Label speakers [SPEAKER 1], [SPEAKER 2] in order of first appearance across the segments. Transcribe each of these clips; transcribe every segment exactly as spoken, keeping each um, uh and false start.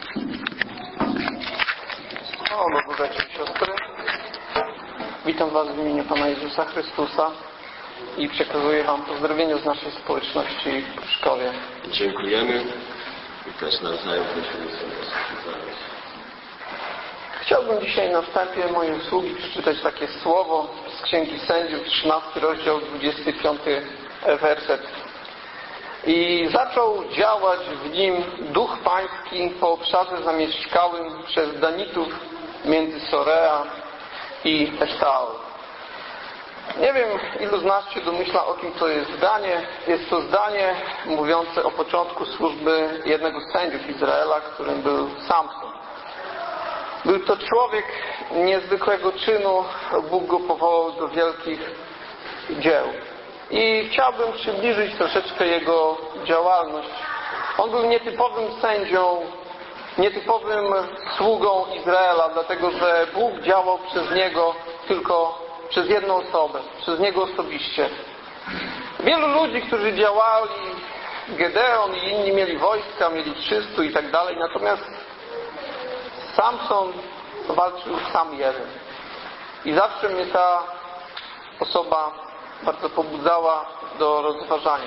[SPEAKER 1] O, Bogu wieczór, siostry. Witam Was w imieniu Pana Jezusa Chrystusa i przekazuję Wam pozdrowienia z naszej społeczności w Pruszkowie.
[SPEAKER 2] Dziękujemy i też nawzajem prosimy sobie.
[SPEAKER 1] Chciałbym dzisiaj na wstępie mojej usługi przeczytać takie słowo z Księgi Sędziów, trzynasty rozdział, dwudziesty piąty werset. I zaczął działać w nim Duch Pański po obszarze zamieszkałym przez Danitów między Sorea i Esztaol. Nie wiem, ilu z nas się domyśla, o kim to jest zdanie. Jest to zdanie mówiące o początku służby jednego z sędziów Izraela, którym był Samson. Był to człowiek niezwykłego czynu. Bóg go powołał do wielkich dzieł. I chciałbym przybliżyć troszeczkę jego działalność. On był nietypowym sędzią, nietypowym sługą Izraela, dlatego że Bóg działał przez niego tylko przez jedną osobę, przez niego osobiście. Wielu ludzi, którzy działali, Gedeon i inni mieli wojska, mieli trzystu i tak dalej, natomiast Samson walczył sam jeden. I zawsze mnie ta osoba bardzo pobudzała do rozważania.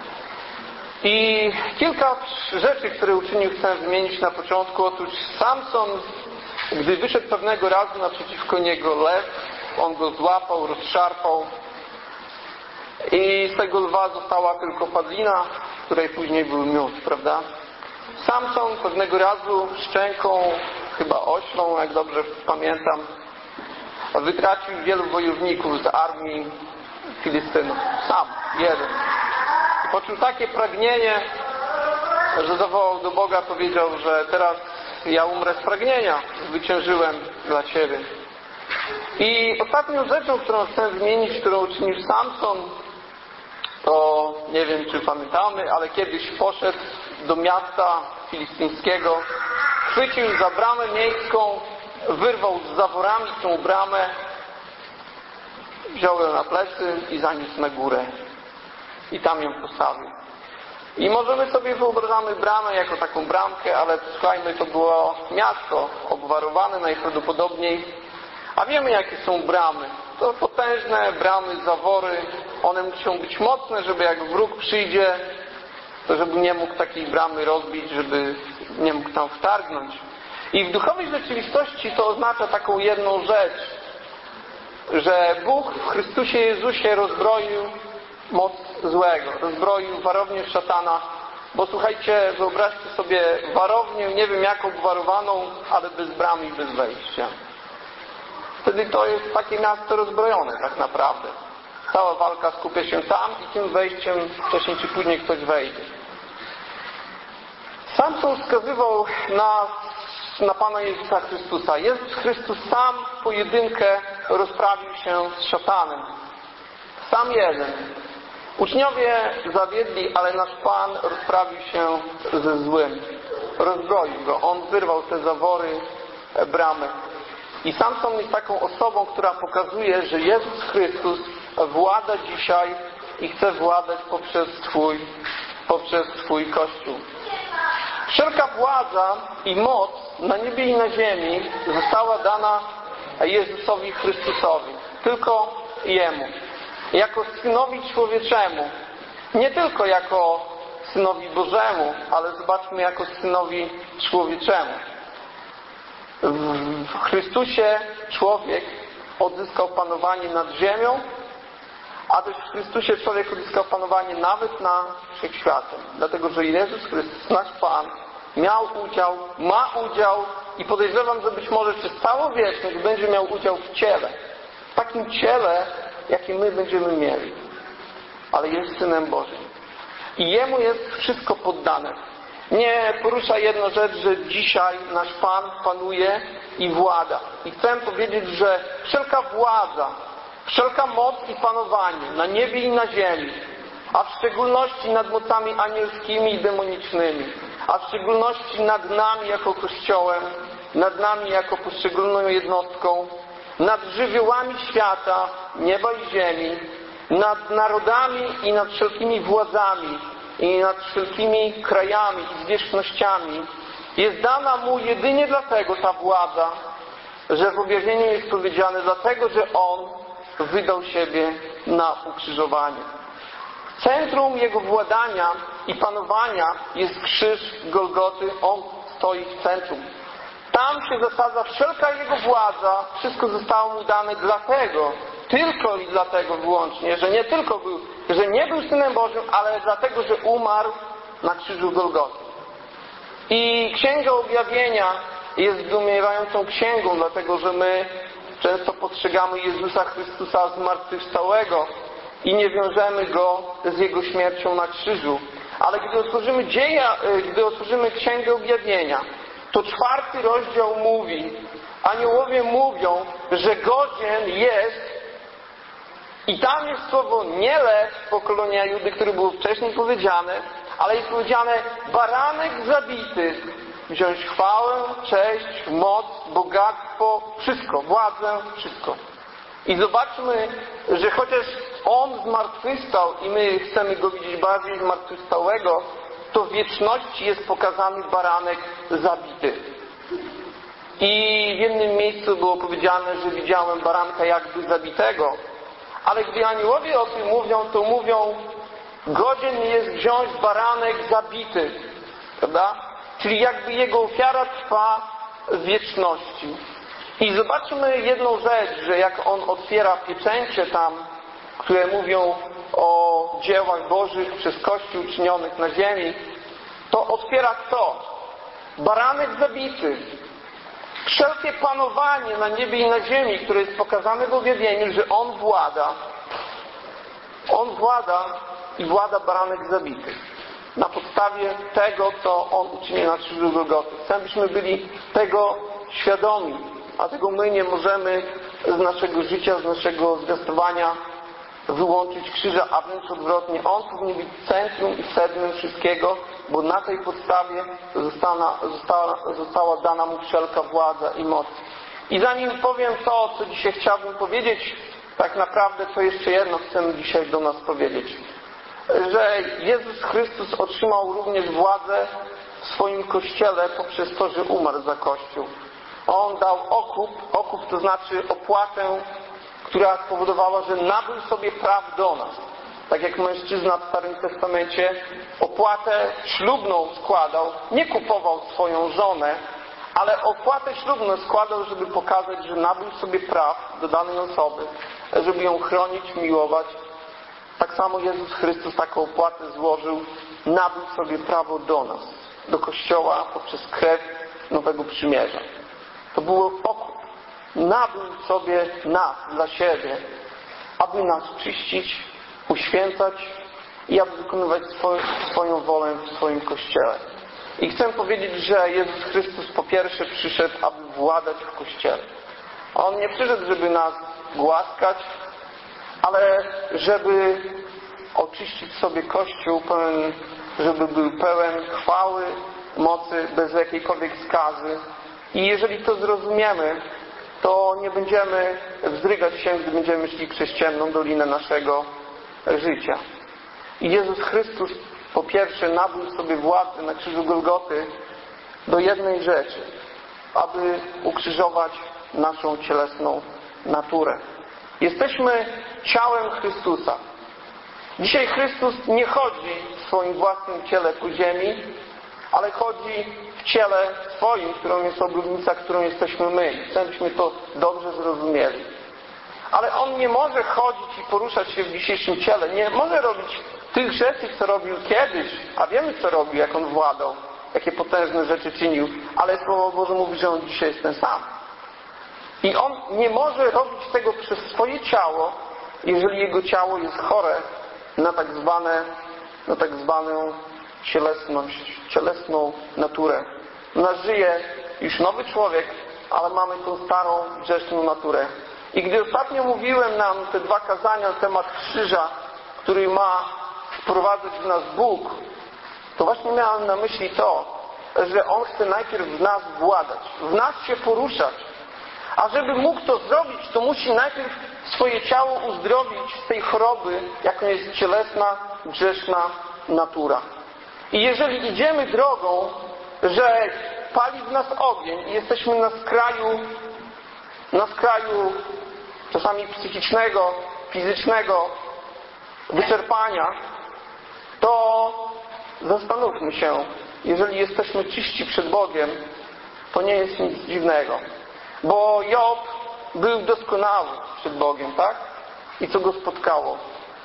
[SPEAKER 1] I kilka rzeczy, które uczynił, chcę wymienić na początku. Otóż Samson, gdy wyszedł pewnego razu naprzeciwko niego lew, on go złapał, rozszarpał i z tego lwa została tylko padlina, w której później był miód, prawda? Samson pewnego razu szczęką, chyba oślą, jak dobrze pamiętam, wytracił wielu wojowników z armii Filistynów. Sam, jeden. Poczuł takie pragnienie, że zawołał do Boga, powiedział, że teraz ja umrę z pragnienia. Zwyciężyłem dla Ciebie. I ostatnią rzeczą, którą chcę wymienić, którą uczynił Samson, to nie wiem, czy pamiętamy, ale kiedyś poszedł do miasta filistyńskiego, chwycił za bramę miejską, wyrwał z zaworami tą bramę, wziął ją na plecy i zaniósł na górę. I tam ją postawił. I możemy sobie wyobrażamy bramę jako taką bramkę, ale słuchajmy, to było miasto obwarowane najprawdopodobniej. A wiemy, jakie są bramy. To potężne bramy, zawory. One muszą być mocne, żeby jak wróg przyjdzie, to żeby nie mógł takiej bramy rozbić, żeby nie mógł tam wtargnąć. I w duchowej rzeczywistości to oznacza taką jedną rzecz, że Bóg w Chrystusie Jezusie rozbroił moc złego, rozbroił warownię szatana, bo słuchajcie, wyobraźcie sobie warownię, nie wiem jak obwarowaną, ale bez bramy i bez wejścia. Wtedy to jest takie miasto rozbrojone tak naprawdę. Cała walka skupia się tam i tym wejściem wcześniej czy później ktoś wejdzie. Samson wskazywał na, na Pana Jezusa Chrystusa. Jezus Chrystus sam w pojedynkę rozprawił się z szatanem. Sam jeden. Uczniowie zawiedli, ale nasz Pan rozprawił się ze złym. Rozbroił go. On wyrwał te zawory bramy. I Samson jest taką osobą, która pokazuje, że Jezus Chrystus włada dzisiaj i chce władać poprzez swój, poprzez swój Kościół. Wszelka władza i moc na niebie i na ziemi została dana Jezusowi Chrystusowi. Tylko Jemu. Jako Synowi Człowieczemu. Nie tylko jako Synowi Bożemu, ale zobaczmy jako Synowi Człowieczemu. W Chrystusie człowiek odzyskał panowanie nad ziemią, a też w Chrystusie człowiek odzyskał panowanie nawet nad wszechświatem. Dlatego, że Jezus Chrystus, nasz Pan, miał udział, ma udział i podejrzewam, że być może przez całą wieczność będzie miał udział w ciele. W takim ciele, jakie my będziemy mieli. Ale jest Synem Bożym. I Jemu jest wszystko poddane. Nie porusza jedna rzecz, że dzisiaj nasz Pan panuje i włada. I chcę powiedzieć, że wszelka władza, wszelka moc i panowanie na niebie i na ziemi, a w szczególności nad mocami anielskimi i demonicznymi, a w szczególności nad nami jako Kościołem, nad nami jako poszczególną jednostką, nad żywiołami świata, nieba i ziemi, nad narodami i nad wszelkimi władzami, i nad wszelkimi krajami i zwierzchnościami jest dana mu jedynie dlatego ta władza, że w objawieniu jest powiedziane, dlatego, że on wydał siebie na ukrzyżowanie. Centrum jego władania i panowania jest krzyż Golgoty. On stoi w centrum. Tam się zasadza wszelka jego władza. Wszystko zostało mu dane dlatego, tylko i dlatego wyłącznie, że nie tylko był, że nie był Synem Bożym, ale dlatego, że umarł na krzyżu Golgoty. I Księga Objawienia jest zdumiewającą księgą, dlatego że my często postrzegamy Jezusa Chrystusa zmartwychwstałego i nie wiążemy Go z Jego śmiercią na krzyżu. Ale gdy otworzymy dzieja, gdy otworzymy Księgę Objawienia, to czwarty rozdział mówi, aniołowie mówią, że godzien jest, i tam jest słowo nie lew pokolenia Judy, które było wcześniej powiedziane, ale jest powiedziane baranek zabity, wziąć chwałę, cześć, moc, bogactwo, wszystko, władzę, wszystko. I zobaczmy, że chociaż On zmartwychwstał i my chcemy Go widzieć bardziej zmartwychwstałego, to w wieczności jest pokazany baranek zabity. I w jednym miejscu było powiedziane, że widziałem baranka jakby zabitego. Ale gdy aniołowie o tym mówią, to mówią, godzien jest wziąć baranek zabity. Prawda? Czyli jakby jego ofiara trwa w wieczności. I zobaczmy jedną rzecz, że jak on otwiera pieczęcie tam, które mówią o dziełach Bożych przez Kościół czynionych na ziemi, to otwiera kto? Baranek zabity. Wszelkie panowanie na niebie i na ziemi, które jest pokazane w objawieniu, że On włada. On włada i włada baranek zabity. Na podstawie tego, co On uczynił na krzyżu Golgoty. Chcę, byśmy byli tego świadomi. A tego my nie możemy z naszego życia, z naszego zwiastowania wyłączyć krzyża, a wręcz odwrotnie. On powinien być centrum i sednem wszystkiego, bo na tej podstawie została, została, została dana mu wszelka władza i moc. I zanim powiem to, co dzisiaj chciałbym powiedzieć, tak naprawdę to jeszcze jedno chcę dzisiaj do nas powiedzieć. Że Jezus Chrystus otrzymał również władzę w swoim Kościele poprzez to, że umarł za Kościół. On dał okup, okup to znaczy opłatę, która spowodowała, że nabył sobie praw do nas. Tak jak mężczyzna w Starym Testamencie opłatę ślubną składał, nie kupował swoją żonę, ale opłatę ślubną składał, żeby pokazać, że nabył sobie praw do danej osoby, żeby ją chronić, miłować. Tak samo Jezus Chrystus taką opłatę złożył, nabył sobie prawo do nas, do Kościoła poprzez krew Nowego Przymierza. To był okup. Nabył sobie nas dla siebie, aby nas czyścić, uświęcać i aby wykonywać swoją, swoją wolę w swoim Kościele. I chcę powiedzieć, że Jezus Chrystus po pierwsze przyszedł, aby władać w Kościele. On nie przyszedł, żeby nas głaskać, ale żeby oczyścić sobie Kościół, pełen, żeby był pełen chwały, mocy, bez jakiejkolwiek skazy. I jeżeli to zrozumiemy, to nie będziemy wzdrygać się, gdy będziemy szli przez ciemną dolinę naszego życia. I Jezus Chrystus po pierwsze nabył sobie władzę na krzyżu Golgoty do jednej rzeczy, aby ukrzyżować naszą cielesną naturę. Jesteśmy ciałem Chrystusa. Dzisiaj Chrystus nie chodzi w swoim własnym ciele po ziemi, ale chodzi w ciele swoim, którą jest oblubnica, którą jesteśmy my. Chcę, byśmy to dobrze zrozumieli. Ale On nie może chodzić i poruszać się w dzisiejszym ciele. Nie może robić tych rzeczy, co robił kiedyś. A wiemy, co robił, jak On władał. Jakie potężne rzeczy czynił. Ale Słowo Boże mówi, że On dzisiaj jest ten sam. I On nie może robić tego przez swoje ciało, jeżeli Jego ciało jest chore na tak zwane, na tak zwaną cielesność, cielesną naturę. Nas żyje już nowy człowiek, ale mamy tą starą, grzeszną naturę. I gdy ostatnio mówiłem nam te dwa kazania na temat krzyża, który ma wprowadzać w nas Bóg, to właśnie miałem na myśli to, że On chce najpierw w nas władać, w nas się poruszać. A żeby mógł to zrobić, to musi najpierw swoje ciało uzdrowić z tej choroby, jaką jest cielesna, grzeszna natura. I jeżeli idziemy drogą, że pali w nas ogień i jesteśmy na skraju, na skraju czasami psychicznego, fizycznego wyczerpania, to zastanówmy się, jeżeli jesteśmy czyści przed Bogiem, to nie jest nic dziwnego. Bo Job był doskonały przed Bogiem, tak? I co go spotkało?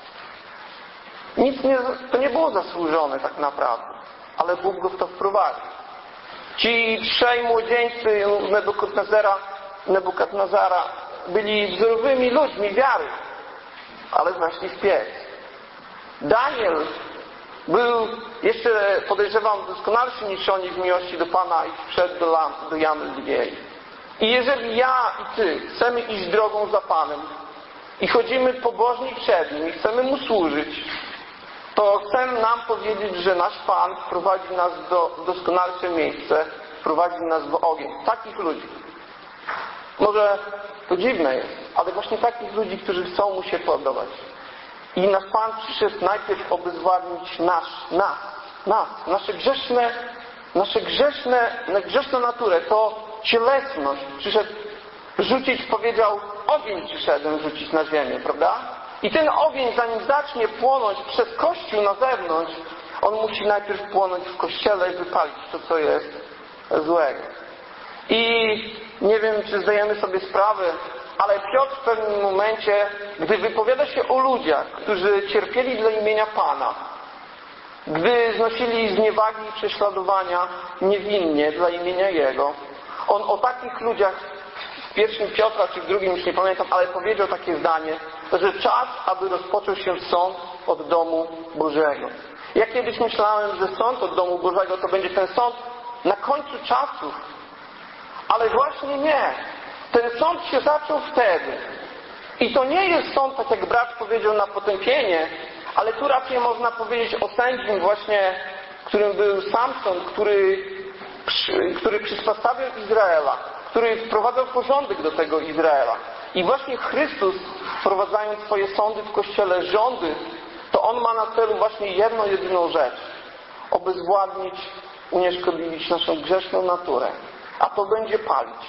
[SPEAKER 1] Nic nie, to nie było zasłużone tak naprawdę, ale Bóg go w to wprowadził. Ci trzej młodzieńcy Nebukadnezara, Nebukadnezara byli wzorowymi ludźmi wiary, ale zaszli w piec. Daniel był jeszcze, podejrzewam, doskonalszy niż oni w miłości do Pana i wszedł do, do jamy lwiej. I jeżeli ja i Ty chcemy iść drogą za Panem i chodzimy pobożni przed Nim i chcemy Mu służyć, to chcę nam powiedzieć, że nasz Pan wprowadzi nas do doskonalsze miejsce, wprowadzi nas w ogień. Takich ludzi. Może to dziwne jest, ale właśnie takich ludzi, którzy chcą Mu się podobać. I nasz Pan przyszedł najpierw obezwładnić nas, nas, nas, nasze grzeszne, nasze grzeszne, grzeszną naturę, to cielesność. Przyszedł rzucić, powiedział, ogień przyszedłem rzucić na ziemię, prawda? I ten ogień, zanim zacznie płonąć przez Kościół na zewnątrz, on musi najpierw płonąć w Kościele i wypalić to, co jest złego. I nie wiem, czy zdajemy sobie sprawę, ale Piotr w pewnym momencie, gdy wypowiada się o ludziach, którzy cierpieli dla imienia Pana, gdy znosili zniewagi i prześladowania niewinnie dla imienia Jego, on o takich ludziach w pierwszym Piotra, czy w drugim, już nie pamiętam, ale powiedział takie zdanie, że czas, aby rozpoczął się sąd od domu Bożego. Ja kiedyś myślałem, że sąd od domu Bożego to będzie ten sąd na końcu czasów. Ale właśnie nie. Ten sąd się zaczął wtedy. I to nie jest sąd, tak jak brat powiedział, na potępienie, ale tu raczej można powiedzieć o sędzim właśnie, którym był Samson, który, który przeciwstawiał Izraela, który wprowadzał porządek do tego Izraela. I właśnie Chrystus, wprowadzając swoje sądy w Kościele, rządy, to On ma na celu właśnie jedną, jedyną rzecz. Obezwładnić, unieszkodliwić naszą grzeszną naturę. A to będzie palić.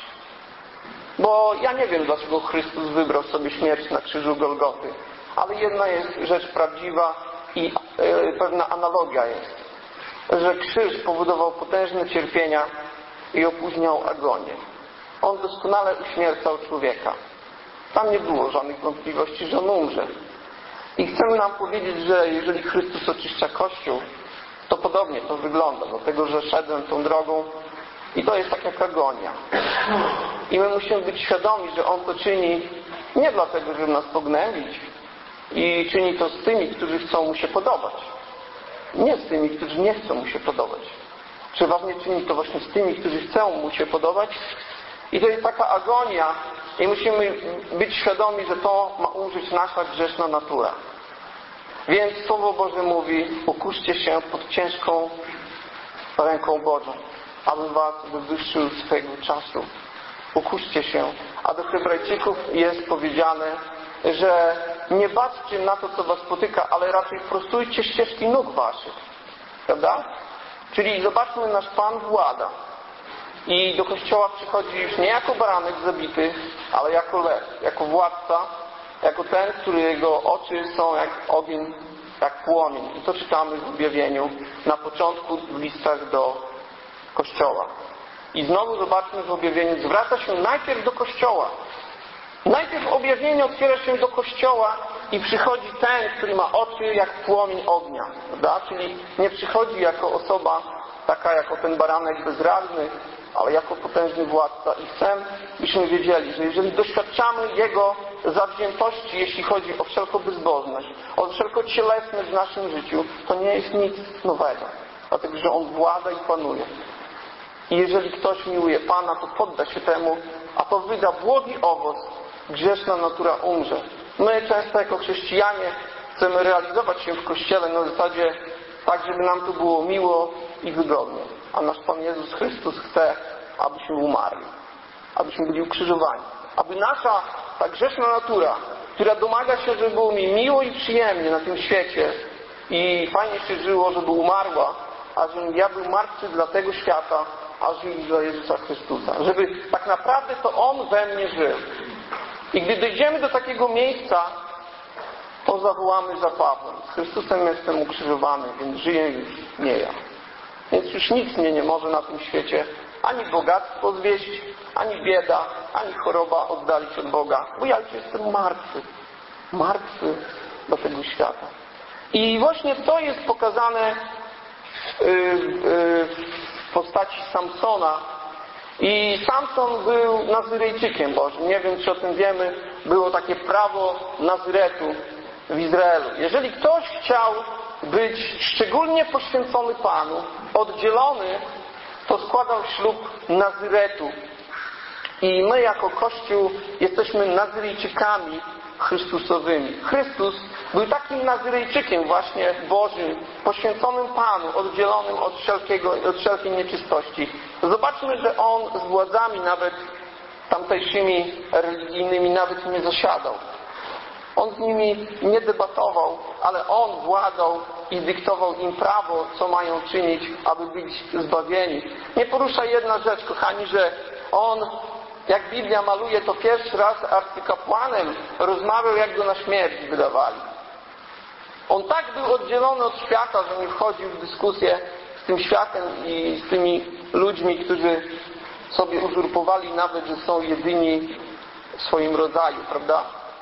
[SPEAKER 1] Bo ja nie wiem, dlaczego Chrystus wybrał sobie śmierć na krzyżu Golgoty. Ale jedna jest rzecz prawdziwa i yy, pewna analogia jest. Że krzyż powodował potężne cierpienia i opóźniał agonię. On doskonale uśmiercał człowieka. Tam nie było żadnych wątpliwości, że on umrze. I chcemy nam powiedzieć, że jeżeli Chrystus oczyszcza Kościół, to podobnie to wygląda, dlatego że szedłem tą drogą i to jest tak jak agonia. I my musimy być świadomi, że On to czyni nie dlatego, żeby nas pognębić i czyni to z tymi, którzy chcą Mu się podobać. Nie z tymi, którzy nie chcą Mu się podobać. Przeważnie czyni to właśnie z tymi, którzy chcą Mu się podobać. I to jest taka agonia i musimy być świadomi, że to ma umrzeć nasza grzeszna natura. Więc Słowo Boże mówi, ukuszcie się pod ciężką ręką Bożą, aby was wywyższył swego czasu. Ukuszcie się. A do Hebrajczyków jest powiedziane, że nie baczcie na to, co was spotyka, ale raczej prostujcie ścieżki nóg waszych. Prawda? Czyli zobaczmy, nasz Pan włada. I do Kościoła przychodzi już nie jako baranek zabity, ale jako lew, jako władca, jako ten, którego oczy są jak ogień, jak płomień. I to czytamy w objawieniu na początku w listach do Kościoła. I znowu zobaczmy w objawieniu, zwraca się najpierw do Kościoła. Najpierw objawienie otwiera się do Kościoła i przychodzi ten, który ma oczy jak płomień ognia. Prawda? Czyli nie przychodzi jako osoba taka, jako ten baranek bezradny, ale jako potężny władca. I chcę, byśmy wiedzieli, że jeżeli doświadczamy Jego zawziętości, jeśli chodzi o wszelką bezbożność, o wszelką cielesność w naszym życiu, to nie jest nic nowego. Dlatego, że On włada i panuje. I jeżeli ktoś miłuje Pana, to podda się temu, a to wyda błogi owoc, grzeszna natura umrze. My często jako chrześcijanie chcemy realizować się w Kościele na zasadzie tak, żeby nam tu było miło i wygodnie. A nasz Pan Jezus Chrystus chce, abyśmy umarli. Abyśmy byli ukrzyżowani. Aby nasza ta grzeszna natura, która domaga się, żeby było mi miło i przyjemnie na tym świecie i fajnie się żyło, żeby umarła, a żebym ja był martwy dla tego świata a żyli dla Jezusa Chrystusa. Żeby tak naprawdę to On we mnie żył. I gdy dojdziemy do takiego miejsca, to zawołamy za Pawłem: z Chrystusem jestem ukrzyżowany, więc żyję już nie ja. Więc już nic mnie nie może na tym świecie ani bogactwo zwieść, ani bieda, ani choroba oddalić od Boga, bo ja już jestem martwy. Martwy do tego świata. I właśnie to jest pokazane w postaci Samsona. I Samson był Nazyrejczykiem Bożym. Nie wiem, czy o tym wiemy. Było takie prawo Nazyretu w Izraelu. Jeżeli ktoś chciał być szczególnie poświęcony Panu, oddzielony, to składał ślub Nazyretu. I my jako Kościół jesteśmy Nazyrejczykami Chrystusowymi. Chrystus był takim Nazyrejczykiem właśnie Bożym, poświęconym Panu, oddzielonym od, wszelkiego, od wszelkiej nieczystości. Zobaczmy, że On z władzami nawet tamtejszymi religijnymi nawet nie zasiadał. On z nimi nie debatował, ale On władał i dyktował im prawo, co mają czynić, aby być zbawieni. Nie porusza jedna rzecz, kochani, że On, jak Biblia maluje, to pierwszy raz arcykapłanem rozmawiał, jak go na śmierć wydawali. On tak był oddzielony od świata, że nie wchodził w dyskusję z tym światem i z tymi ludźmi, którzy sobie uzurpowali nawet, że są jedyni w swoim rodzaju, prawda?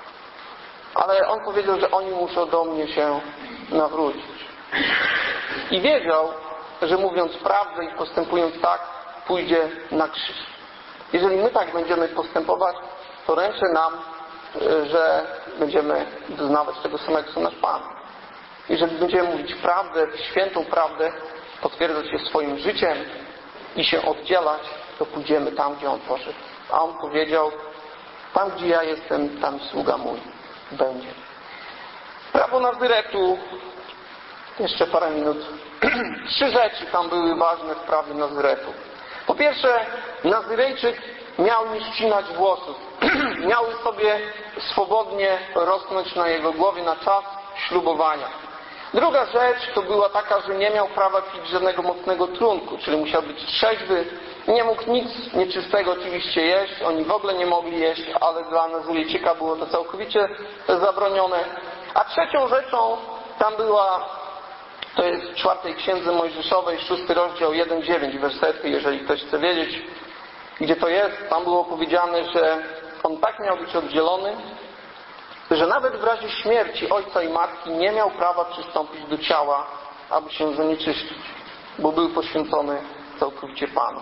[SPEAKER 1] Ale on powiedział, że oni muszą do mnie się nawrócić. I wiedział, że mówiąc prawdę i postępując tak, pójdzie na krzyż. Jeżeli my tak będziemy postępować, to ręczę nam, że będziemy doznawać tego samego, co nasz Pan. Jeżeli będziemy mówić prawdę, świętą prawdę, potwierdzać się swoim życiem i się oddzielać, to pójdziemy tam, gdzie On poszedł. A On powiedział: tam, gdzie ja jestem, tam sługa mój będzie. Prawo Nazyretu, jeszcze parę minut. Trzy rzeczy tam były ważne w prawie Nazyretu. Po pierwsze, Nazyrejczyk miał nie ścinać włosów. Miały sobie swobodnie rosnąć na jego głowie na czas ślubowania. Druga rzecz to była taka, że nie miał prawa pić żadnego mocnego trunku, czyli musiał być trzeźwy. Nie mógł nic nieczystego oczywiście jeść. Oni w ogóle nie mogli jeść, ale dla Nazyrejczyka było to całkowicie zabronione. A trzecią rzeczą tam była, to jest w czwartej księdze Mojżeszowej, szósty rozdział, jeden dziewięć wersety, jeżeli ktoś chce wiedzieć, gdzie to jest. Tam było powiedziane, że on tak miał być oddzielony, że nawet w razie śmierci ojca i matki nie miał prawa przystąpić do ciała, aby się zanieczyścić, bo był poświęcony całkowicie Panu.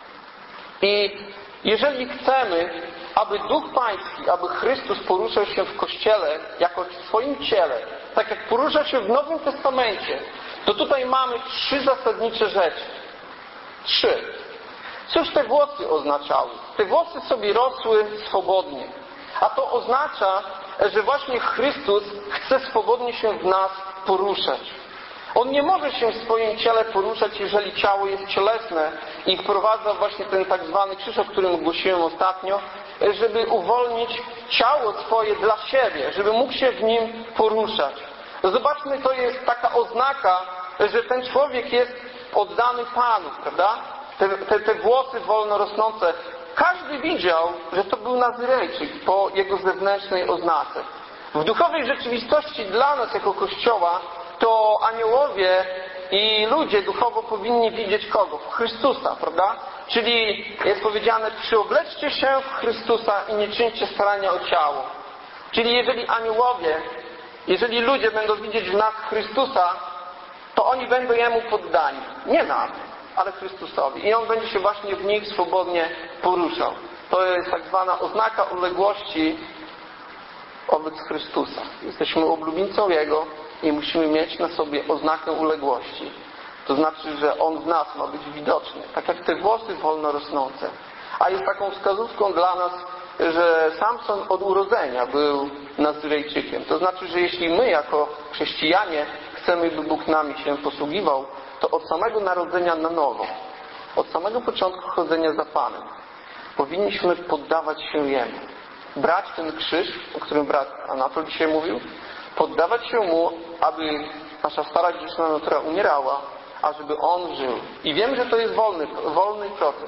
[SPEAKER 1] I jeżeli chcemy, aby Duch Pański, aby Chrystus poruszał się w Kościele jako w swoim ciele, tak jak porusza się w Nowym Testamencie, to tutaj mamy trzy zasadnicze rzeczy. Trzy. Cóż te włosy oznaczały? Te włosy sobie rosły swobodnie. A to oznacza, że właśnie Chrystus chce swobodnie się w nas poruszać. On nie może się w swoim ciele poruszać, jeżeli ciało jest cielesne i wprowadza właśnie ten tak zwany krzyż, o którym głosiłem ostatnio, żeby uwolnić ciało swoje dla siebie, żeby mógł się w nim poruszać. Zobaczmy, to jest taka oznaka, że ten człowiek jest oddany Panu, prawda? Te, te, te włosy wolno rosnące. Każdy widział, że to był Nazyrejczyk po jego zewnętrznej oznace. W duchowej rzeczywistości dla nas jako Kościoła to aniołowie i ludzie duchowo powinni widzieć kogo? Chrystusa, prawda? Czyli jest powiedziane: przyobleczcie się w Chrystusa i nie czyńcie starania o ciało. Czyli jeżeli aniołowie, jeżeli ludzie będą widzieć w nas Chrystusa, to oni będą Jemu poddani. Nie nam, ale Chrystusowi. I On będzie się właśnie w nich swobodnie poruszał. To jest tak zwana oznaka uległości wobec Chrystusa. Jesteśmy oblubieńcą Jego i musimy mieć na sobie oznakę uległości. To znaczy, że On w nas ma być widoczny. Tak jak te włosy wolno rosnące. A jest taką wskazówką dla nas, że Samson od urodzenia był Nazyrejczykiem. To znaczy, że jeśli my jako chrześcijanie chcemy, by Bóg nami się posługiwał, to od samego narodzenia na nowo, od samego początku chodzenia za Panem, powinniśmy poddawać się Jemu. Brać ten krzyż, o którym brat Anatol dzisiaj mówił, poddawać się Mu, aby nasza stara grzeszna natura umierała a żeby on żył. I wiem, że to jest wolny, wolny proces.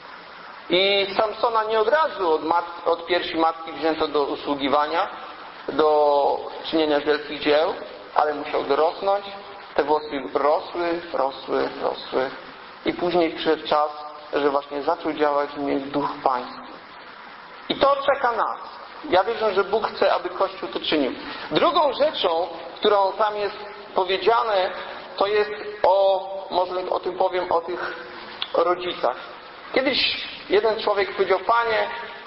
[SPEAKER 1] I Samsona nie od razu od, mat, od piersi matki wzięto do usługiwania, do czynienia wielkich dzieł, ale musiał dorosnąć. Te włosy rosły, rosły, rosły. I później przyszedł czas, że właśnie zaczął działać w nim Duch Pański. I to czeka nas. Ja wierzę, że Bóg chce, aby Kościół to czynił. Drugą rzeczą, którą tam jest powiedziane, to jest o, może o tym powiem, o tych rodzicach. Kiedyś jeden człowiek powiedział: Panie,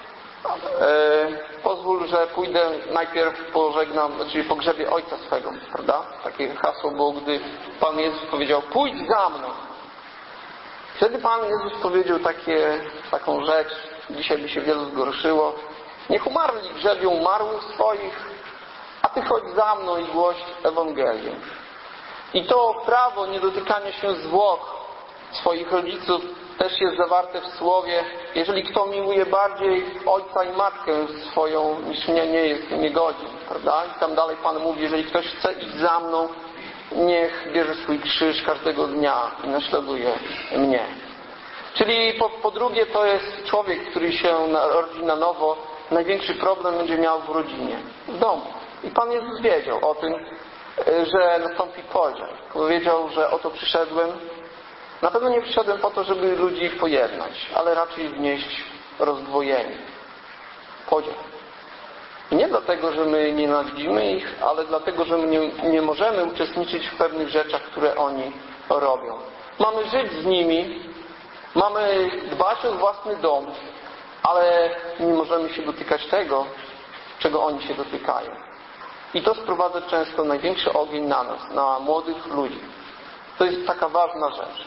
[SPEAKER 1] e, pozwól, że pójdę najpierw pożegnam, czyli pogrzebie ojca swego, prawda? Takie hasło było, gdy Pan Jezus powiedział: pójdź za mną. Wtedy Pan Jezus powiedział takie, taką rzecz, dzisiaj by się wielu zgorszyło: niech umarli grzebią umarłych swoich, a Ty chodź za mną i głoś Ewangelię. I to prawo niedotykania się zwłok swoich rodziców też jest zawarte w słowie: jeżeli kto miłuje bardziej ojca i matkę swoją niż mnie, nie jest niegodzien, prawda? I tam dalej Pan mówi: jeżeli ktoś chce iść za mną, niech bierze swój krzyż każdego dnia i naśladuje mnie. Czyli po, po drugie, to jest człowiek, który się rodzi na nowo, największy problem będzie miał w rodzinie, w domu. I Pan Jezus wiedział o tym, że nastąpi podział. Powiedział, że oto przyszedłem. Na pewno nie przyszedłem po to, żeby ludzi pojednać, ale raczej wnieść rozdwojenie, podział. I nie dlatego, że my nienawidzimy ich, ale dlatego, że my nie, nie możemy uczestniczyć w pewnych rzeczach, które oni robią. Mamy żyć z nimi, mamy dbać o własny dom, ale nie możemy się dotykać tego, czego oni się dotykają. I to sprowadza często największy ogień na nas, na młodych ludzi. To jest taka ważna rzecz.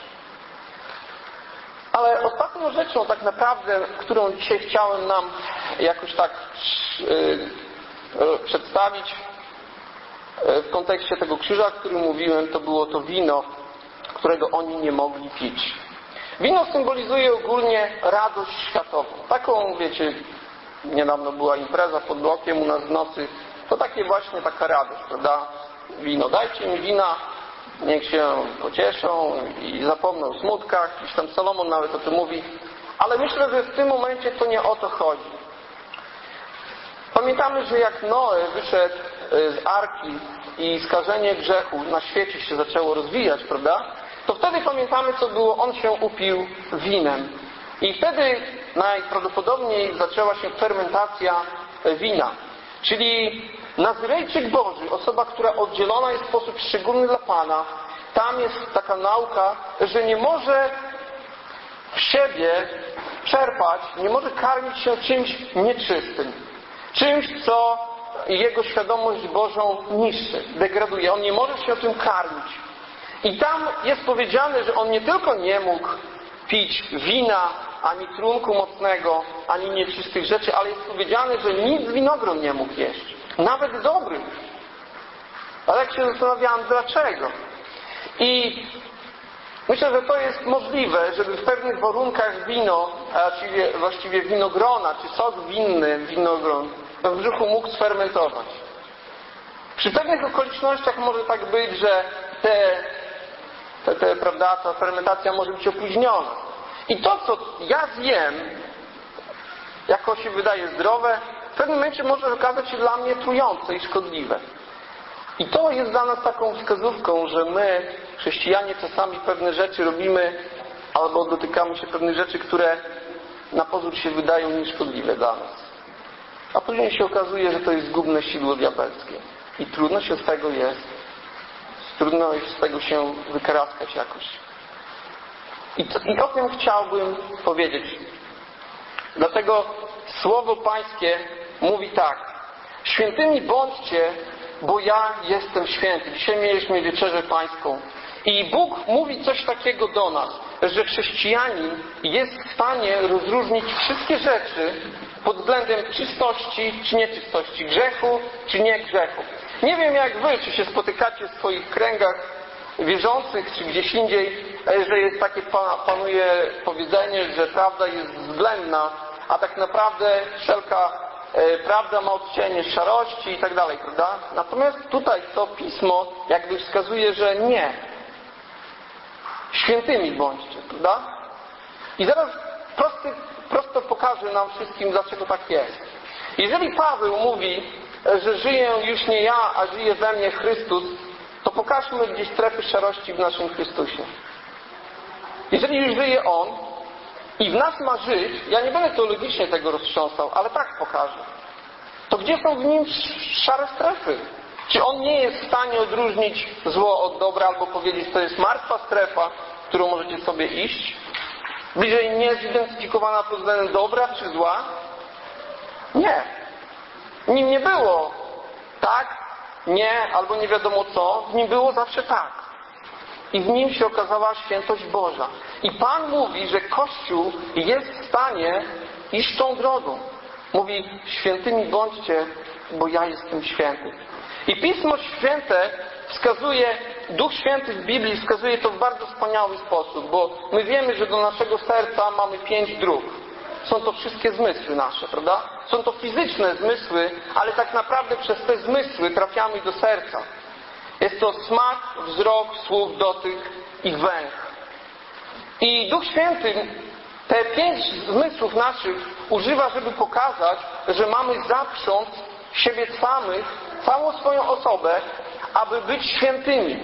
[SPEAKER 1] Ale ostatnią rzeczą tak naprawdę, którą dzisiaj chciałem nam jakoś tak yy, przedstawić yy, w kontekście tego krzyża, o którym mówiłem, to było to wino, którego oni nie mogli pić. Wino symbolizuje ogólnie radość światową. Taką, wiecie, niedawno była impreza pod blokiem u nas w nocy. To takie właśnie taka radość, prawda? Wino, dajcie mi wina, niech się pocieszą i zapomną o smutkach. Gdzieś tam Salomon nawet o tym mówi. Ale myślę, że w tym momencie to nie o to chodzi. Pamiętamy, że jak Noe wyszedł z arki i skażenie grzechu na świecie się zaczęło rozwijać, prawda? To wtedy pamiętamy, co było. On się upił winem. I wtedy najprawdopodobniej zaczęła się fermentacja wina. Czyli Nazyrejczyk Boży, osoba, która oddzielona jest w sposób szczególny dla Pana, tam jest taka nauka, że nie może w siebie czerpać, nie może karmić się czymś nieczystym. Czymś, co jego świadomość Bożą niszczy, degraduje. On nie może się o tym karmić. I tam jest powiedziane, że on nie tylko nie mógł pić wina, ani trunku mocnego, ani nieczystych rzeczy, ale jest powiedziane, że nic z winogron nie mógł jeść. Nawet dobrych. Ale jak się zastanawiałem, dlaczego? I myślę, że to jest możliwe, żeby w pewnych warunkach wino, a właściwie, właściwie winogrona, czy sok winny winogron w brzuchu mógł sfermentować. Przy pewnych okolicznościach może tak być, że te, te, te, prawda, ta fermentacja może być opóźniona. I to, co ja zjem, jako się wydaje zdrowe, w pewnym momencie może okazać się dla mnie trujące i szkodliwe. I to jest dla nas taką wskazówką, że my, chrześcijanie, czasami pewne rzeczy robimy albo dotykamy się pewnych rzeczy, które na pozór się wydają nieszkodliwe dla nas. A później się okazuje, że to jest zgubne sidło diabelskie. I trudno się z tego jest, trudno jest z tego się wykaraskać jakoś. I, to, I o tym chciałbym powiedzieć. Dlatego Słowo Pańskie mówi tak: świętymi bądźcie, bo ja jestem święty. Dzisiaj mieliśmy Wieczerzę Pańską. I Bóg mówi coś takiego do nas, że chrześcijanin jest w stanie rozróżnić wszystkie rzeczy pod względem czystości czy nieczystości, grzechu czy nie grzechu. Nie wiem jak wy, czy się spotykacie w swoich kręgach wierzących, czy gdzieś indziej, że jest takie, panuje powiedzenie, że prawda jest względna, a tak naprawdę wszelka prawda ma odcienie szarości i tak dalej, prawda? Natomiast tutaj to Pismo jakby wskazuje, że nie. Świętymi bądźcie, prawda? I zaraz prosty, prosto pokażę nam wszystkim, dlaczego tak jest. Jeżeli Paweł mówi, że żyję już nie ja, a żyje we mnie Chrystus, to pokażmy gdzieś strefy szarości w naszym Chrystusie. Jeżeli już żyje On i w nas ma żyć, ja nie będę teologicznie tego roztrząsał, ale tak pokażę. To gdzie są w Nim szare strefy? Czy On nie jest w stanie odróżnić zło od dobra albo powiedzieć, to jest martwa strefa, w którą możecie sobie iść? Bliżej niezidentyfikowana pod względem dobra czy zła? Nie. W Nim nie było tak, nie, albo nie wiadomo co. W Nim było zawsze tak. I w Nim się okazała świętość Boża. I Pan mówi, że Kościół jest w stanie iść tą drogą. Mówi, świętymi bądźcie, bo ja jestem święty. I Pismo Święte wskazuje, Duch Święty w Biblii wskazuje to w bardzo wspaniały sposób, bo my wiemy, że do naszego serca mamy pięć dróg. Są to wszystkie zmysły nasze, prawda? Są to fizyczne zmysły, ale tak naprawdę przez te zmysły trafiamy do serca. Jest to smak, wzrok, słuch, dotyk i węch. I Duch Święty te pięć zmysłów naszych używa, żeby pokazać, że mamy zaprząc siebie samych, całą swoją osobę, aby być świętymi.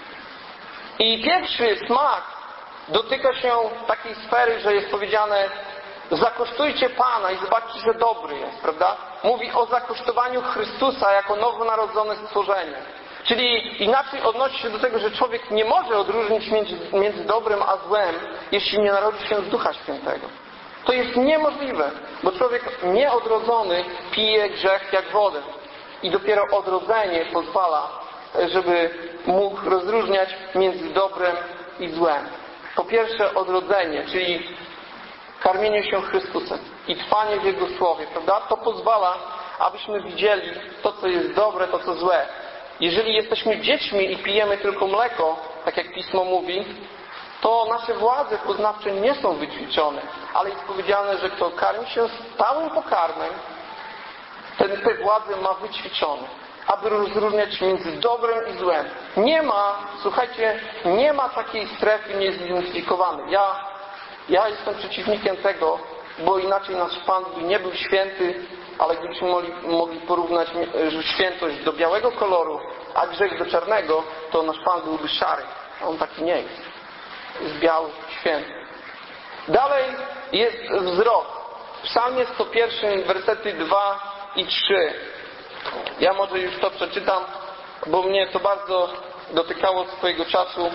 [SPEAKER 1] I pierwszy smak dotyka się takiej sfery, że jest powiedziane: zakosztujcie Pana i zobaczcie, że dobry jest, prawda? Mówi o zakosztowaniu Chrystusa jako nowonarodzone stworzenie. Czyli inaczej odnosi się do tego, że człowiek nie może odróżnić między, między dobrem a złem, jeśli nie narodzi się z Ducha Świętego. To jest niemożliwe, bo człowiek nieodrodzony pije grzech jak wodę. I dopiero odrodzenie pozwala, żeby mógł rozróżniać między dobrem i złem. Po pierwsze odrodzenie, czyli karmienie się Chrystusem i trwanie w Jego Słowie, prawda? To pozwala, abyśmy widzieli to, co jest dobre, to, co złe. Jeżeli jesteśmy dziećmi i pijemy tylko mleko, tak jak Pismo mówi, to nasze władze poznawcze nie są wyćwiczone, ale jest powiedziane, że kto karmi się stałym pokarmem, ten te władze ma wyćwiczone, aby rozróżniać między dobrem i złem. Nie ma, słuchajcie, nie ma takiej strefy niezidentyfikowanej. Ja, ja jestem przeciwnikiem tego, bo inaczej nasz Pan by nie był święty, ale gdybyśmy mogli, mogli porównać świętość do białego koloru, a grzech do czarnego, to nasz Pan byłby szary. A On taki nie jest. Jest biały, święty. Dalej jest wzrok. W Psalmie sto jeden, wersety dwa i trzy. Ja może już to przeczytam, bo mnie to bardzo dotykało swojego czasu.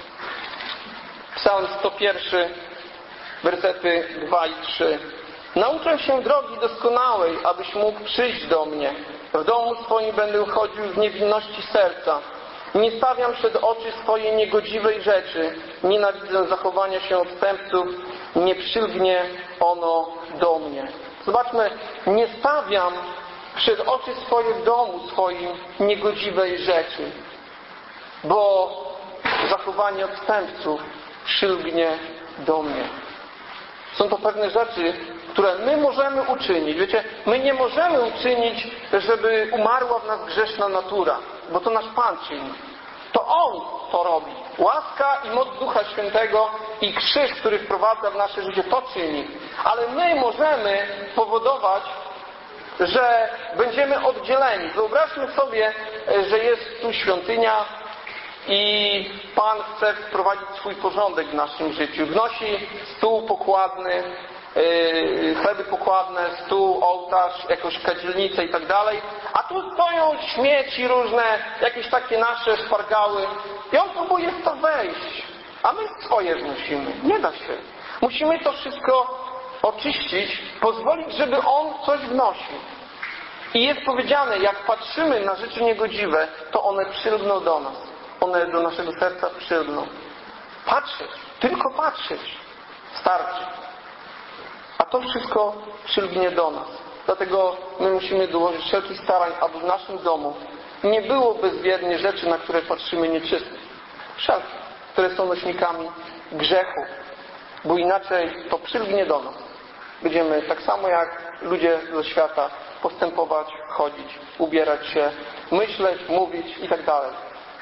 [SPEAKER 1] Psalm sto jeden, wersety dwa i trzy. Nauczę się drogi doskonałej, abyś mógł przyjść do mnie. W domu swoim będę chodził z niewinności serca. Nie stawiam przed oczy swojej niegodziwej rzeczy. Nienawidzę zachowania się odstępców. Nie przylgnie ono do mnie. Zobaczmy, nie stawiam przed oczy swoje w domu swoim niegodziwej rzeczy, bo zachowanie odstępców przylgnie do mnie. Są to pewne rzeczy, które my możemy uczynić. Wiecie, my nie możemy uczynić, żeby umarła w nas grzeszna natura, bo to nasz Pan czyni. To On to robi. Łaska i moc Ducha Świętego i krzyż, który wprowadza w nasze życie, to czyni. Ale my możemy powodować, że będziemy oddzieleni. Wyobraźmy sobie, że jest tu świątynia i Pan chce wprowadzić swój porządek w naszym życiu. Wnosi stół pokładny, yy, chleby pokładne, stół, ołtarz, jakąś kadzielnicę i tak dalej. A tu stoją śmieci różne, jakieś takie nasze szpargały. I On próbuje w to wejść. A my swoje wnosimy. Nie da się. Musimy to wszystko oczyścić, pozwolić, żeby On coś wnosił. I jest powiedziane, jak patrzymy na rzeczy niegodziwe, to one przylgną do nas. One do naszego serca przylgną. Patrzeć, tylko patrzeć starczy. A to wszystko przylgnie do nas. Dlatego my musimy dołożyć wszelkich starań, aby w naszym domu nie było bezwiednie rzeczy, na które patrzymy nieczyste. Wszelkie, które są nośnikami grzechu. Bo inaczej to przylgnie do nas. Będziemy tak samo jak ludzie ze świata postępować, chodzić, ubierać się, myśleć, mówić i tak dalej.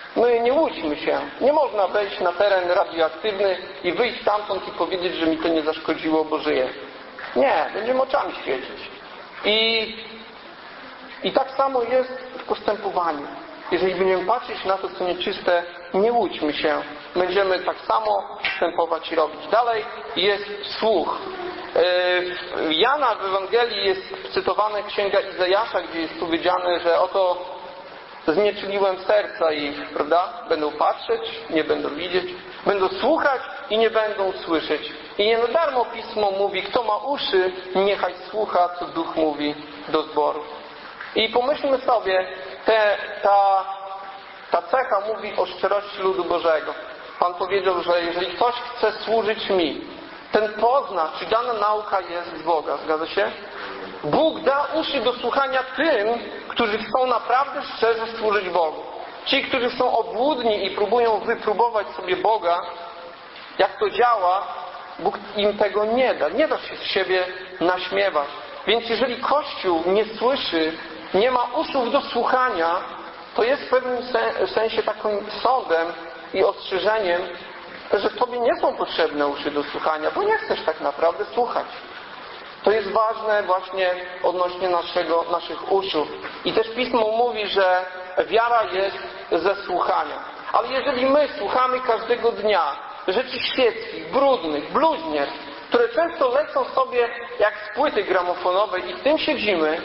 [SPEAKER 1] My nie łudźmy się. Nie można wejść na teren radioaktywny i wyjść stamtąd i powiedzieć, że mi to nie zaszkodziło, bo żyję. Nie, będziemy oczami świecić. I, i tak samo jest w postępowaniu. Jeżeli będziemy patrzeć na to, co nieczyste, nie łudźmy się. Będziemy tak samo postępować i robić. Dalej jest słuch. W Jana w Ewangelii jest cytowana księga Izajasza, gdzie jest powiedziane, że oto znieczuliłem serca ich, prawda? Będą patrzeć, nie będą widzieć. Będą słuchać i nie będą słyszeć. I nie na darmo Pismo mówi, kto ma uszy, niechaj słucha, co Duch mówi do zboru. I pomyślmy sobie, te, ta, ta cecha mówi o szczerości ludu Bożego. Pan powiedział, że jeżeli ktoś chce służyć mi, ten pozna, czy dana nauka jest z Boga. Zgadza się? Bóg da uszy do słuchania tym, którzy chcą naprawdę szczerze służyć Bogu. Ci, którzy są obłudni i próbują wypróbować sobie Boga, jak to działa, Bóg im tego nie da. Nie da się z siebie naśmiewać. Więc jeżeli Kościół nie słyszy, nie ma uszu do słuchania, to jest w pewnym sensie takim sądem i ostrzeżeniem, że Tobie nie są potrzebne uszy do słuchania, bo nie chcesz tak naprawdę słuchać. To jest ważne właśnie odnośnie naszego, naszych uszu. I też Pismo mówi, że wiara jest ze słuchania. Ale jeżeli my słuchamy każdego dnia rzeczy świeckich, brudnych, bluźnierstw, które często lecą sobie jak z płyty gramofonowej i w tym siedzimy,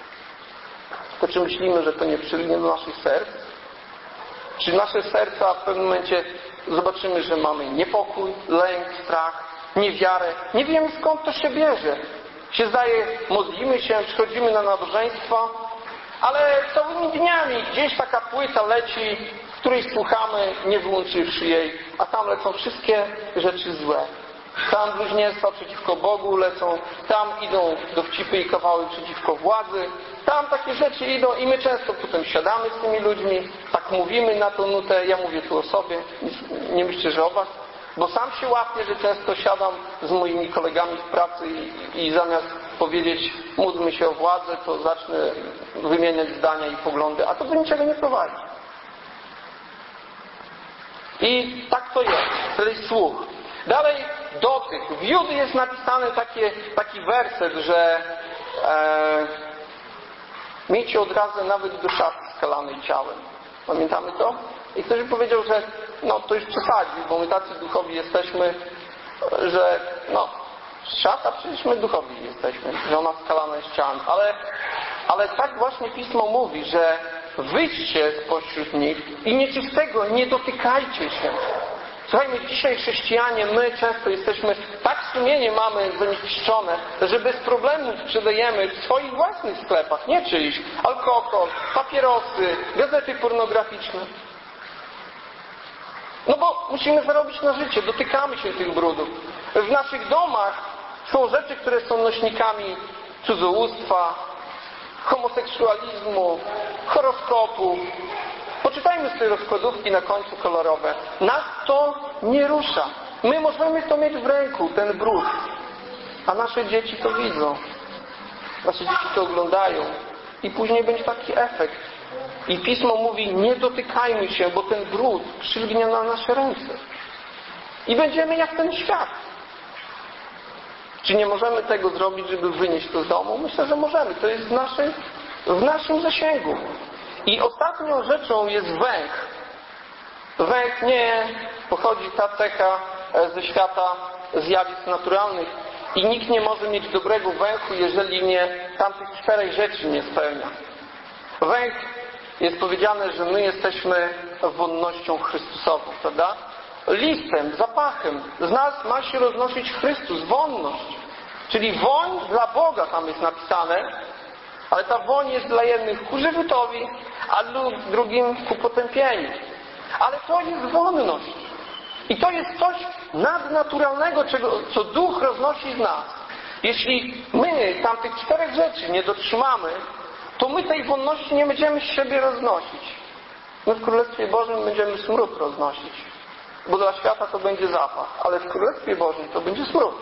[SPEAKER 1] to czy myślimy, że to nie przylgnie do naszych serc? Czy nasze serca w pewnym momencie zobaczymy, że mamy niepokój, lęk, strach, niewiarę? Nie wiemy, skąd to się bierze. Się zdaje, modlimy się, przychodzimy na nabożeństwo, ale całymi dniami gdzieś taka płyta leci, której słuchamy, nie wyłączywszy jej, a tam lecą wszystkie rzeczy złe. Tam bluźnierstwa przeciwko Bogu lecą, tam idą dowcipy i kawały przeciwko władzy, tam takie rzeczy idą i my często potem siadamy z tymi ludźmi, tak mówimy na tą nutę, ja mówię tu o sobie, nie myślcie, że o was, bo sam się łapię, że często siadam z moimi kolegami w pracy i, i zamiast powiedzieć módlmy się o władzę, to zacznę wymieniać zdania i poglądy, a to do niczego nie prowadzi. I tak to jest, to jest słuch. Dalej dotyk. W Judy jest napisany takie, taki werset, że e, miejcie odrazę nawet do szaty skalanej ciałem. Pamiętamy to? I ktoś by powiedział, że no to już przesadził, bo my tacy duchowi jesteśmy, że no szata, przecież my duchowi jesteśmy, że ona skalana jest ciałem. Ale, ale tak właśnie Pismo mówi, że wyjdźcie spośród nich i nieczystego nie dotykajcie się. Słuchajmy, dzisiaj chrześcijanie, my często jesteśmy, tak sumienie mamy zanieczyszczone, że bez problemu sprzedajemy w swoich własnych sklepach, nie czyichś, alkohol, papierosy, gazety pornograficzne. No bo musimy zarobić na życie, dotykamy się tych brudów. W naszych domach są rzeczy, które są nośnikami cudzołóstwa, homoseksualizmu, horoskopu. Poczytajmy sobie rozkładówki na końcu kolorowe. Nas to nie rusza. My możemy to mieć w ręku, ten brud. A nasze dzieci to widzą. Nasze dzieci to oglądają. I później będzie taki efekt. I Pismo mówi, nie dotykajmy się, bo ten brud przylgnie na nasze ręce. I będziemy jak ten świat. Czy nie możemy tego zrobić, żeby wynieść to z domu? Myślę, że możemy. To jest w naszym, w naszym zasięgu. I ostatnią rzeczą jest węch. Węch nie pochodzi ta cecha ze świata zjawisk naturalnych. I nikt nie może mieć dobrego węchu, jeżeli nie tamtych czterech rzeczy nie spełnia. Węch, jest powiedziane, że my jesteśmy wonnością Chrystusową, prawda? Listem, zapachem. Z nas ma się roznosić Chrystus, wonność. Czyli woń dla Boga tam jest napisane, ale ta woń jest dla jednych ku żywiotowi, a drugim ku potępieniu. Ale to jest wonność. I to jest coś nadnaturalnego, czego, co Duch roznosi z nas. Jeśli my tamtych czterech rzeczy nie dotrzymamy, to my tej wonności nie będziemy z siebie roznosić. My w Królestwie Bożym będziemy smród roznosić. Bo dla świata to będzie zapach, ale w Królestwie Bożym to będzie smród.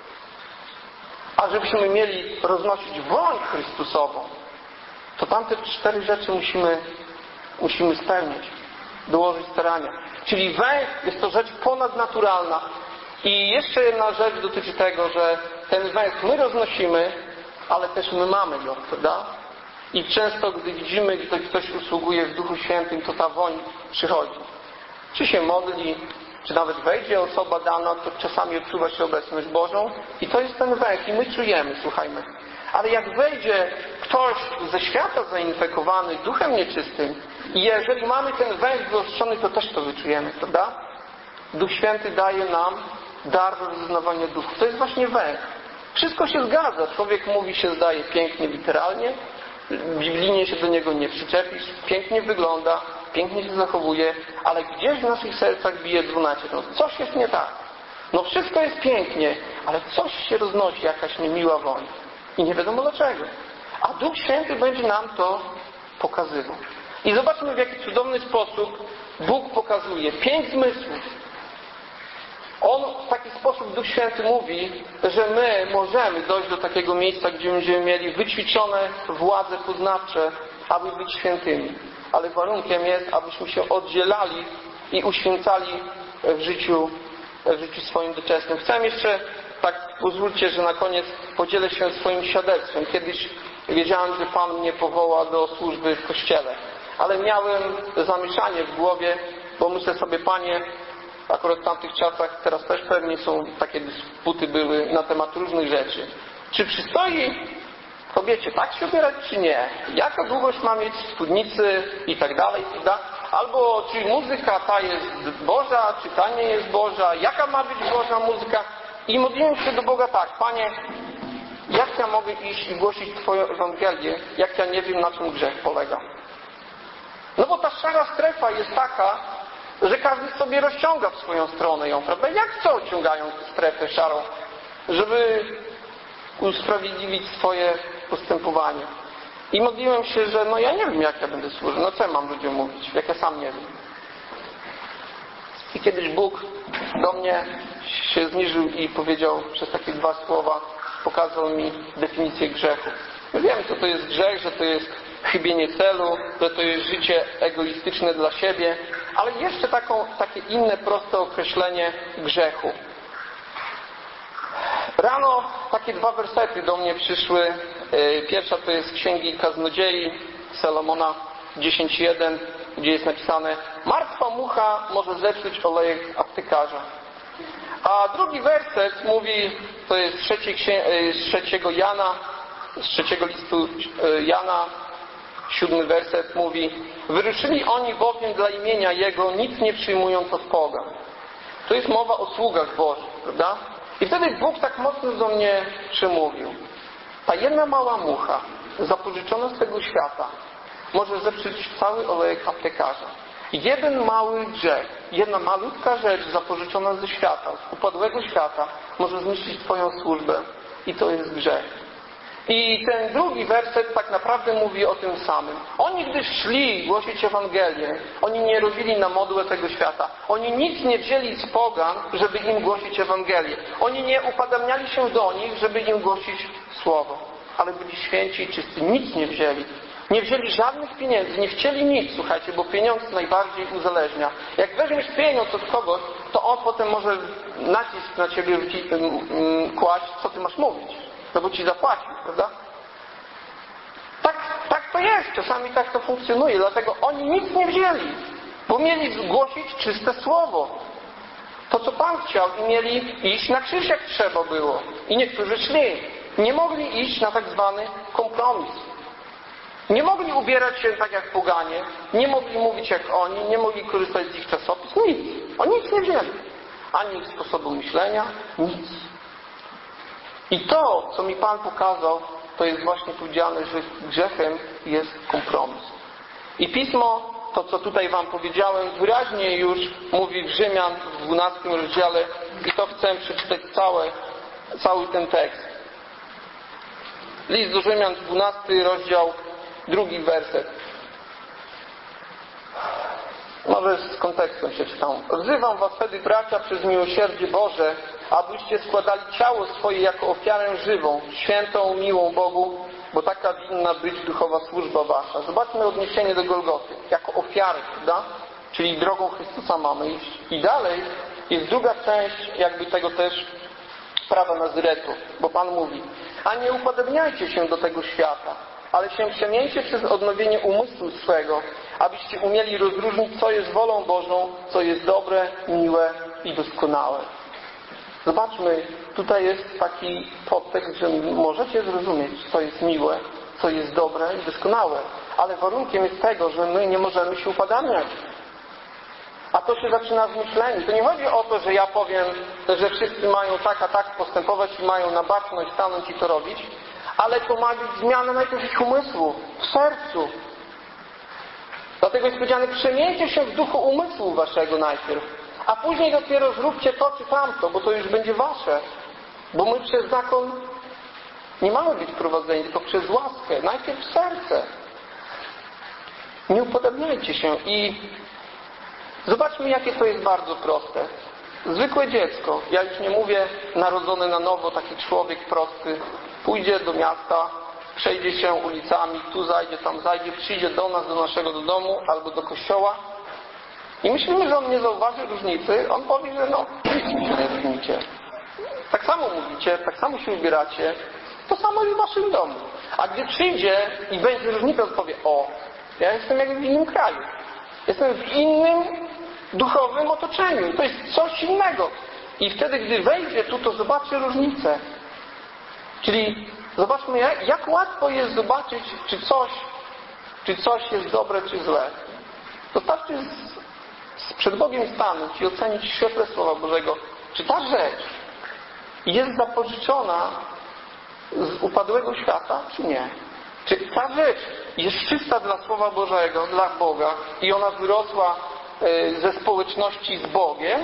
[SPEAKER 1] A żebyśmy mieli roznosić woń Chrystusową, to tamte cztery rzeczy musimy, musimy spełnić. dołożyć starania. Czyli węch jest to rzecz ponadnaturalna. I jeszcze jedna rzecz dotyczy tego, że ten węch my roznosimy, ale też my mamy go, prawda? I często, gdy widzimy, gdy ktoś usługuje w Duchu Świętym, to ta woń przychodzi. Czy się modli, czy nawet wejdzie osoba dana, to czasami odczuwa się obecność Bożą. I to jest ten węch. I my czujemy, słuchajmy. Ale jak wejdzie ktoś ze świata zainfekowany duchem nieczystym i jeżeli mamy ten węch wyostrzony, to też to wyczujemy, prawda? Duch Święty daje nam dar rozpoznawania duchu. To jest właśnie węch. Wszystko się zgadza. Człowiek mówi się zdaje pięknie, literalnie. Biblijnie się do niego nie przyczepisz. Pięknie wygląda, pięknie się zachowuje, ale gdzieś w naszych sercach bije dwunaście. No coś jest nie tak. No wszystko jest pięknie, ale coś się roznosi, jakaś niemiła woń. I nie wiadomo dlaczego. A Duch Święty będzie nam to pokazywał. I zobaczmy, w jaki cudowny sposób Bóg pokazuje pięć zmysłów. On w taki sposób, Duch Święty mówi, że my możemy dojść do takiego miejsca, gdzie będziemy mieli wyćwiczone władze poznawcze, aby być świętymi. Ale warunkiem jest, abyśmy się oddzielali i uświęcali w życiu, w życiu swoim doczesnym. Chcę jeszcze, tak pozwólcie, że na koniec podzielę się swoim świadectwem. Kiedyś wiedziałem, że Pan mnie powoła do służby w Kościele. Ale miałem zamieszanie w głowie, bo myślę sobie, Panie, akurat w tamtych czasach, teraz też pewnie są takie dysputy były na temat różnych rzeczy. Czy przystoi kobiecie tak się ubierać, czy nie? Jaka długość ma mieć spódnicy i tak dalej, prawda? Albo czy muzyka ta jest Boża, czy ta nie jest Boża? Jaka ma być Boża muzyka? I modliłem się do Boga tak, Panie, jak ja mogę iść i głosić Twoją Ewangelię, jak ja nie wiem, na czym grzech polega? No bo ta szara strefa jest taka, że każdy sobie rozciąga w swoją stronę ją, prawda? Jak co ciągają strefę szarą, żeby usprawiedliwić swoje postępowanie? I modliłem się, że no ja nie wiem, jak ja będę służył. No co ja mam ludziom mówić, jak ja sam nie wiem. I kiedyś Bóg do mnie się zniżył i powiedział przez takie dwa słowa, pokazał mi definicję grzechu. My wiemy, co to jest grzech, że to jest chybienie celu, że to jest życie egoistyczne dla siebie, ale jeszcze taką, takie inne, proste określenie grzechu. Rano takie dwa wersety do mnie przyszły. Pierwsza to jest z Księgi Kaznodziei Salomona dziesięć jeden, gdzie jest napisane: martwa mucha może zepsuć olejek aptekarza. A drugi werset mówi, to jest z, trzeciej księ... z trzeciego Jana, z trzeciego listu Jana, siódmy werset mówi: wyruszyli oni bowiem dla imienia Jego, nic nie przyjmując od pogan. To jest mowa o sługach Bożych, prawda? I wtedy Bóg tak mocno do mnie przemówił. Ta jedna mała mucha, zapożyczona z tego świata, może zepsuć cały olejek aptekarza. Jeden mały grzech, jedna malutka rzecz zapożyczona ze świata, z upadłego świata, może zniszczyć Twoją służbę. I to jest grzech. I ten drugi werset tak naprawdę mówi o tym samym. Oni, gdy szli głosić Ewangelię, oni nie robili na modłę tego świata. Oni nic nie wzięli z pogan, żeby im głosić Ewangelię. Oni nie upadamniali się do nich, żeby im głosić Słowo. Ale byli święci i czysty. Nic nie wzięli. Nie wzięli żadnych pieniędzy. Nie chcieli nic, słuchajcie, bo pieniądz najbardziej uzależnia. Jak weźmiesz pieniądz od kogoś, to on potem może nacisk na ciebie kłaść, co ty masz mówić. No bo ci zapłacił, prawda? Tak, tak to jest. Czasami tak to funkcjonuje. Dlatego oni nic nie wzięli. Bo mieli zgłosić czyste słowo. To, co Pan chciał. I mieli iść na krzyż, jak trzeba było. I niektórzy szli. Nie mogli iść na tak zwany kompromis. Nie mogli ubierać się tak jak poganie. Nie mogli mówić jak oni. Nie mogli korzystać z ich czasopism. Nic. Oni nic nie wzięli. Ani ich sposobu myślenia. Nic. I to, co mi Pan pokazał, to jest właśnie powiedziane, że grzechem jest kompromis. I Pismo, to co tutaj Wam powiedziałem, wyraźnie już mówi w Rzymian w dwunastym rozdziale i to chcę przeczytać całe, cały ten tekst. List do Rzymian, dwunasty rozdział, drugi werset. Może z kontekstu się czytam. Wzywam was wtedy, bracia, przez miłosierdzie Boże, abyście składali ciało swoje jako ofiarę żywą, świętą, miłą Bogu, bo taka winna być duchowa służba wasza. Zobaczmy odniesienie do Golgoty. Jako ofiary, prawda? czyli drogą Chrystusa mamy iść. I dalej jest druga część jakby tego też prawa Nazaretu, bo Pan mówi: a nie upodobniajcie się do tego świata, ale się przemieńcie przez odnowienie umysłu swego, abyście umieli rozróżnić, co jest wolą Bożą, co jest dobre, miłe i doskonałe. Zobaczmy, tutaj jest taki podtekst, że możecie zrozumieć, co jest miłe, co jest dobre i doskonałe, ale warunkiem jest tego, że my nie możemy się upadamiać. A to się zaczyna w myśleniu. To nie chodzi o to, że ja powiem, że wszyscy mają tak, a tak postępować i mają na baczność stanąć i to robić, ale to ma być zmiana najpierw ich umysłu, w sercu. Dlatego jest powiedziane: przemieńcie się w duchu umysłu waszego najpierw, a później dopiero zróbcie to czy tamto, bo to już będzie wasze. Bo my przez zakon nie mamy być prowadzeni, tylko przez łaskę. Najpierw serce. Nie upodobniajcie się. I zobaczmy, jakie to jest bardzo proste. Zwykłe dziecko, ja już nie mówię narodzony na nowo, taki człowiek prosty, pójdzie do miasta, przejdzie się ulicami, tu zajdzie, tam zajdzie, przyjdzie do nas, do naszego do domu albo do kościoła i myślimy, że on nie zauważy różnicy. On powie, że no, nic mi się nie różnicie. Tak samo mówicie, tak samo się ubieracie, to samo jest w waszym domu. A gdy przyjdzie i będzie różnica, to powie: o, ja jestem jak w innym kraju. Jestem w innym duchowym otoczeniu. To jest coś innego. I wtedy, gdy wejdzie tu, to zobaczy różnicę. Czyli zobaczmy, jak, jak łatwo jest zobaczyć, czy coś, czy coś jest dobre, czy złe. Wystarczy z, z przed Bogiem stanąć i ocenić w świetle Słowa Bożego, czy ta rzecz jest zapożyczona z upadłego świata, czy nie. Czy ta rzecz jest czysta dla Słowa Bożego, dla Boga i ona wyrosła ze społeczności z Bogiem?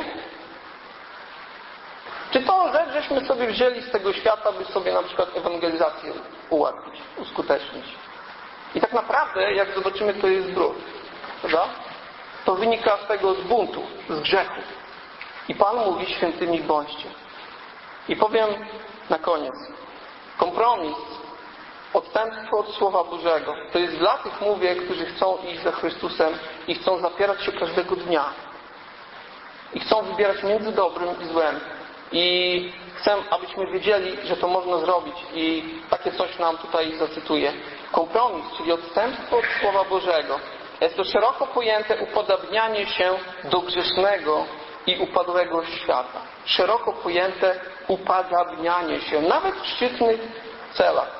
[SPEAKER 1] Czy to rzecz, żeśmy sobie wzięli z tego świata, by sobie na przykład ewangelizację ułatwić, uskutecznić? I tak naprawdę, jak zobaczymy, to jest brud. Prawda? To wynika z tego z buntu, z grzechu. I Pan mówi: świętymi bądźcie. I powiem na koniec. Kompromis, odstępstwo od Słowa Bożego. To jest dla tych, mówię, którzy chcą iść za Chrystusem i chcą zapierać się każdego dnia. I chcą wybierać między dobrym i złem. I chcę, abyśmy wiedzieli, że to można zrobić. I takie coś nam tutaj zacytuję. Kompromis, czyli odstępstwo od Słowa Bożego. Jest to szeroko pojęte upodabnianie się do grzesznego i upadłego świata. Szeroko pojęte upadabnianie się, nawet w szczytnych celach.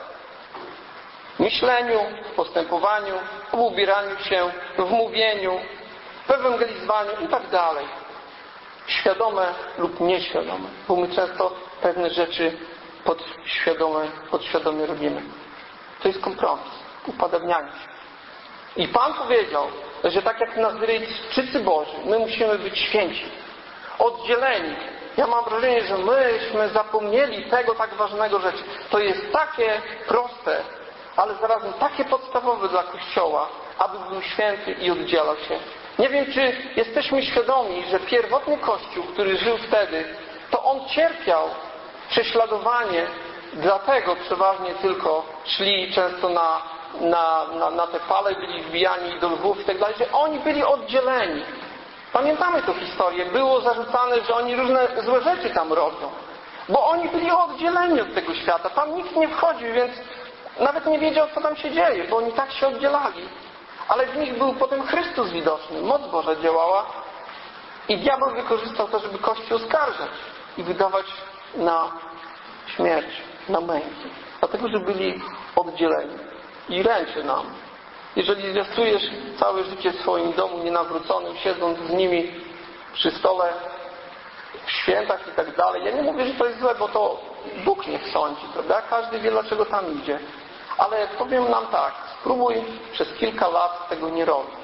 [SPEAKER 1] W myśleniu, w postępowaniu, w ubieraniu się, w mówieniu, w ewangelizowaniu i tak dalej. Świadome lub nieświadome, bo my często pewne rzeczy podświadome, podświadomie robimy. To jest kompromis, upadabnianie się. I Pan powiedział, że tak jak Nazarejczycy Boży, my musimy być święci, oddzieleni. Ja mam wrażenie, że myśmy zapomnieli tego tak ważnego rzeczy. To jest takie proste, ale zarazem takie podstawowe dla Kościoła, aby był święty i oddzielał się. Nie wiem, czy jesteśmy świadomi, że pierwotny Kościół, który żył wtedy, to on cierpiał prześladowanie, dlatego przeważnie tylko szli często na, na, na, na te fale, byli wbijani do lwów i tak dalej, że oni byli oddzieleni. Pamiętamy tę historię. Było zarzucane, że oni różne złe rzeczy tam robią. Bo oni byli oddzieleni od tego świata. Tam nikt nie wchodził, więc nawet nie wiedział, co tam się dzieje, bo oni tak się oddzielali. Ale w nich był potem Chrystus widoczny. Moc Boża działała. I diabeł wykorzystał to, żeby Kościół oskarżać i wydawać na śmierć, na męki. Dlatego, że byli oddzieleni. I ręczy nam. Jeżeli zwiastujesz całe życie w swoim domu nienawróconym, siedząc z nimi przy stole, w świętach i tak dalej. Ja nie mówię, że to jest złe, bo to Bóg niech sądzi, prawda? Każdy wie, dlaczego tam idzie. Ale powiem nam tak, spróbuj przez kilka lat tego nie robić.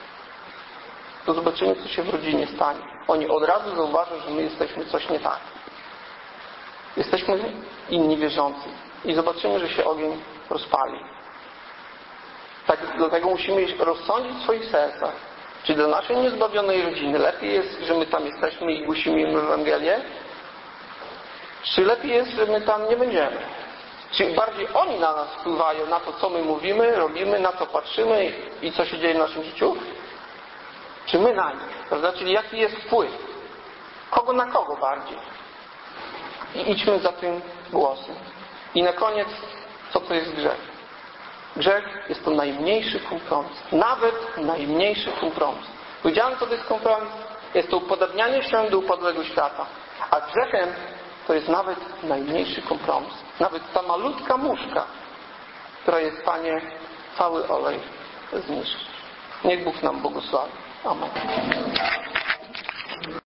[SPEAKER 1] To zobaczymy, co się w rodzinie stanie. Oni od razu zauważą, że my jesteśmy coś nie tak. Jesteśmy inni wierzący. I zobaczymy, że się ogień rozpali. Tak, dlatego musimy rozsądzić w swoich sercach, czy dla naszej niezbawionej rodziny lepiej jest, że my tam jesteśmy i głosimy im Ewangelię, czy lepiej jest, że my tam nie będziemy. Czy bardziej oni na nas wpływają, na to, co my mówimy, robimy, na co patrzymy i co się dzieje w naszym życiu? Czy my na nich? Prawda? Czyli jaki jest wpływ? Kogo na kogo bardziej? I idźmy za tym głosem. I na koniec, co to jest grzech? Grzech jest to najmniejszy kompromis. Nawet najmniejszy kompromis. Powiedziałem, co to jest kompromis? Jest to upodabnianie się do upadłego świata. A grzechem to jest nawet najmniejszy kompromis. Nawet ta malutka muszka, która jest, Panie, cały olej zniszczy. Niech Bóg nam błogosławi. Amen.